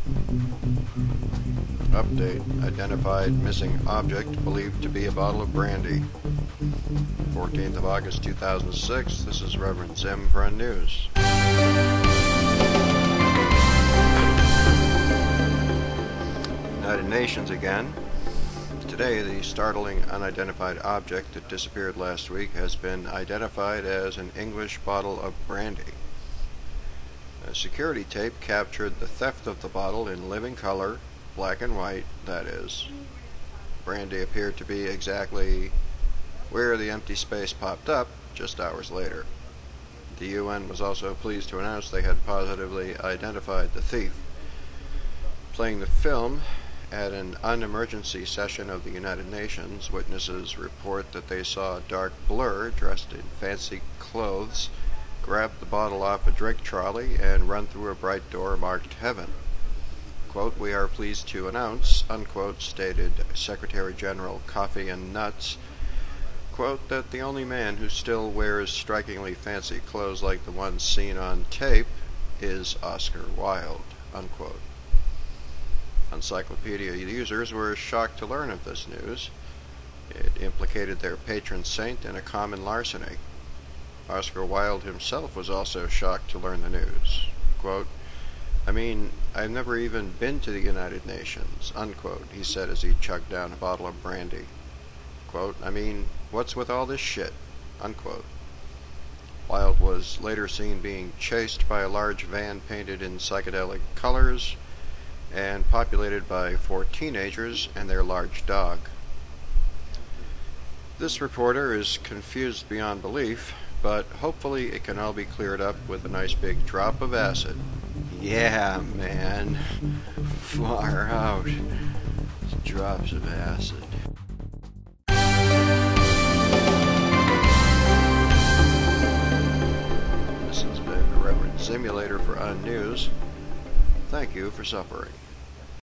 Update. Identified missing object believed to be a bottle of brandy. 14th of August 2006. This is Reverend Zim for Unnews. United Nations again. Today, the startling unidentified object that disappeared last week has been identified as an English bottle of brandy. A security tape captured the theft of the bottle in living color, black and white, that is. Brandy appeared to be exactly where the empty space popped up just hours later. The UN was also pleased to announce they had positively identified the thief. Playing the film at an unemergency session of the United Nations, witnesses report that they saw a dark blur dressed in fancy clothes grab the bottle off a drink trolley and run through a bright door marked Heaven. Quote, "We are pleased to announce," unquote, stated Secretary General Coffee and Nuts, quote, "that the only man who still wears strikingly fancy clothes like the ones seen on tape is Oscar Wilde," unquote. Encyclopedia users were shocked to learn of this news. It implicated their patron saint in a common larceny. Oscar Wilde himself was also shocked to learn the news. Quote, "I've never even been to the United Nations," unquote, he said as he chugged down a bottle of brandy. Quote, "What's with all this shit?" unquote. Wilde was later seen being chased by a large van painted in psychedelic colors and populated by 4 teenagers and their large dog. This reporter is confused beyond belief, but hopefully it can all be cleared up with a nice big drop of acid. Yeah, man. Far out. Drops of acid. This has been the Reverend Simulator for Unnews. Thank you for suffering.